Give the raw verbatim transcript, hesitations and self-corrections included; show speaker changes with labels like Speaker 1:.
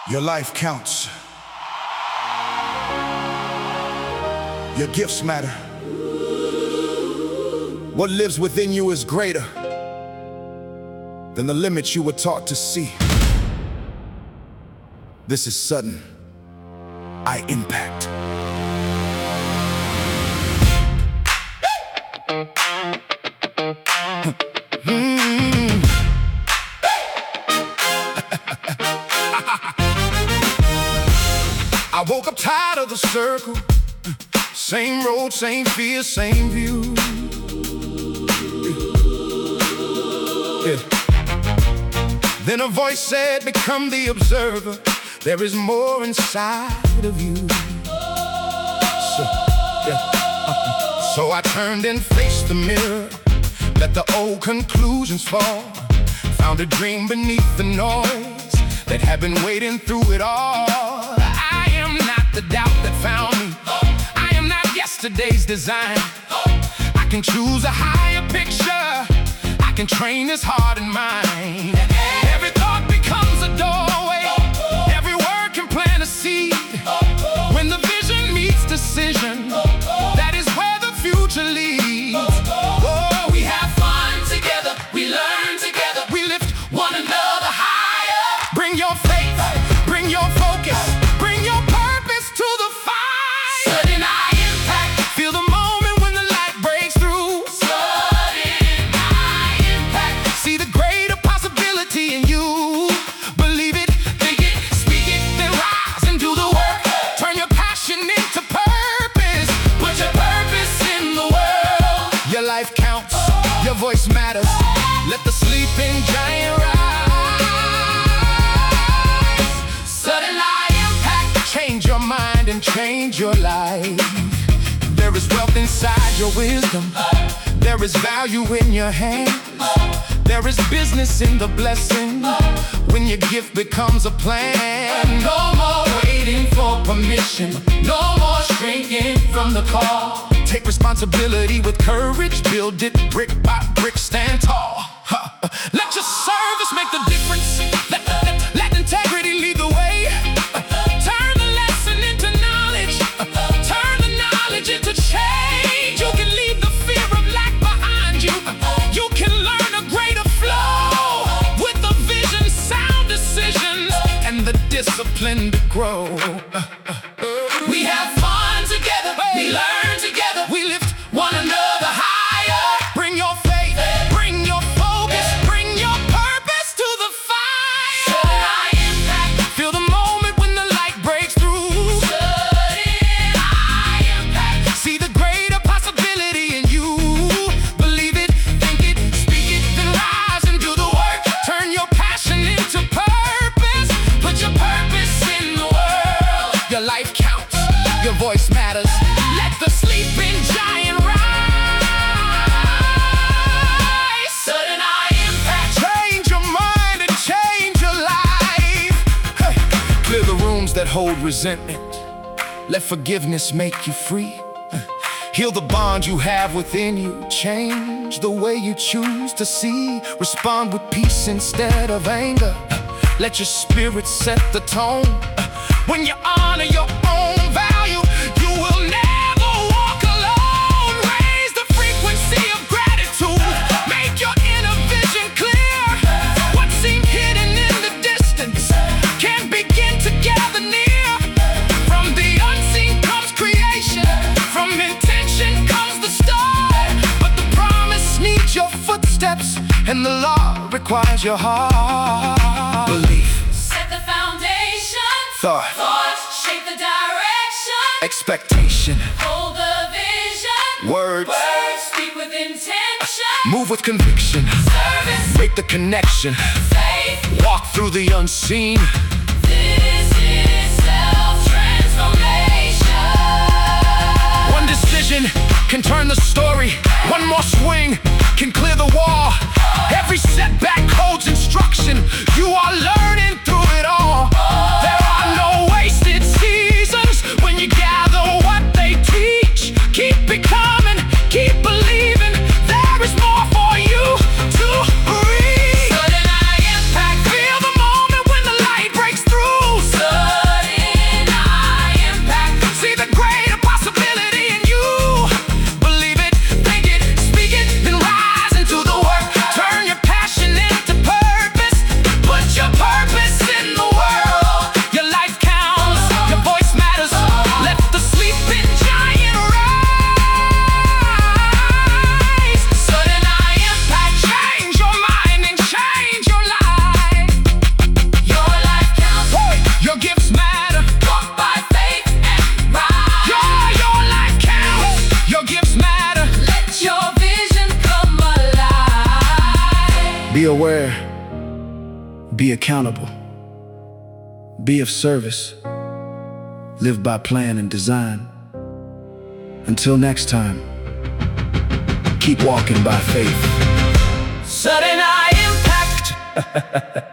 Speaker 1: Your life counts. Your gifts matter. What lives within you is greater than the limits you were taught to see. This is sudden eye impact. Mm. I woke up tired of the circle. Same road, same fear, same view. Yeah. Then a voice said, become the observer. There is more inside of you. So, yeah. uh, so I turned and faced the mirror. Let the old conclusions fall. Found a dream beneath the noise that had been waiting through it all. I am not the doubt that found me. I am not yesterday's design. I can choose a higher picture. I can train this heart and mind. Every thought becomes a doorway. Every word can plant a seed. When the vision meets decision, that is where the future leads. Oh, we have fun together. We learn together. We lift one another higher. Bring your faith, bring your focus, bring your purpose to the fire. Sudden eye impact. Feel the moment when the light breaks through. Sudden eye impact. See the greater possibility in you. Believe it, think it, speak it, then rise and do the work. Turn your passion into purpose. Put your purpose in the world. Your life counts, your voice matters. Let the sleeping giant rise. Sudden eye impact. Change your mind and change your life. There is wealth inside your wisdom. There is value in your hand. There is business in the blessing. When your gift becomes a plan. No more waiting for permission. No more shrinking from the call. Take responsibility with courage. Build it brick by brick, stand tall. Huh. Let your service make the difference. Let, let, let integrity lead the way. Turn the lesson into knowledge. Turn the knowledge into change. You can leave the fear of lack behind you. You can learn a greater flow with the vision, sound decisions, and the discipline to grow. We have fun together. We learn together. We lift one another higher. Bring your faith, bring your focus, bring your purpose to the fire. Sudden eye impact. Feel the moment when the light breaks through. Sudden eye impact. See the greater possibility in you. Believe it, think it, speak it, then rise and do the work. Turn your passion into purpose. Put your purpose in the world. Your life counts, your voice matters. Let the sleeping giant rise. Sudden eye impact. Change your mind and change your life. Hey. Clear the rooms that hold resentment. Let forgiveness make you free. Heal the bond you have within you. Change the way you choose to see. Respond with peace instead of anger. Let your spirit set the tone. When you honor your own value, you will never walk alone. Raise the frequency of gratitude. Make your inner vision clear. What seemed hidden in the distance can begin to gather near. From the unseen comes creation. From intention comes the start. But the promise needs your footsteps, and the law requires your heart. Belief.
Speaker 2: Set the foundation.
Speaker 1: Thought.
Speaker 2: Thought. Shape the direction.
Speaker 1: Expectation.
Speaker 2: Hold the vision.
Speaker 1: Words.
Speaker 2: Words. Speak with intention.
Speaker 1: Move with conviction.
Speaker 2: Service.
Speaker 1: Make the connection.
Speaker 2: Faith.
Speaker 1: Walk through the unseen.
Speaker 2: This is self-transformation.
Speaker 1: One decision can turn the story. One more swing can clear the wall. Every setback holds instruction. You are learning through it all. There are no wasted seasons when you gather what they teach. Keep becoming, keep believing. There is more for you to reach.
Speaker 2: Sudden eye impact.
Speaker 1: Feel the moment when the light breaks through.
Speaker 3: Be aware, be accountable, be of service, live by plan and design. Until next time, keep walking by faith.
Speaker 1: Sudden eye impact.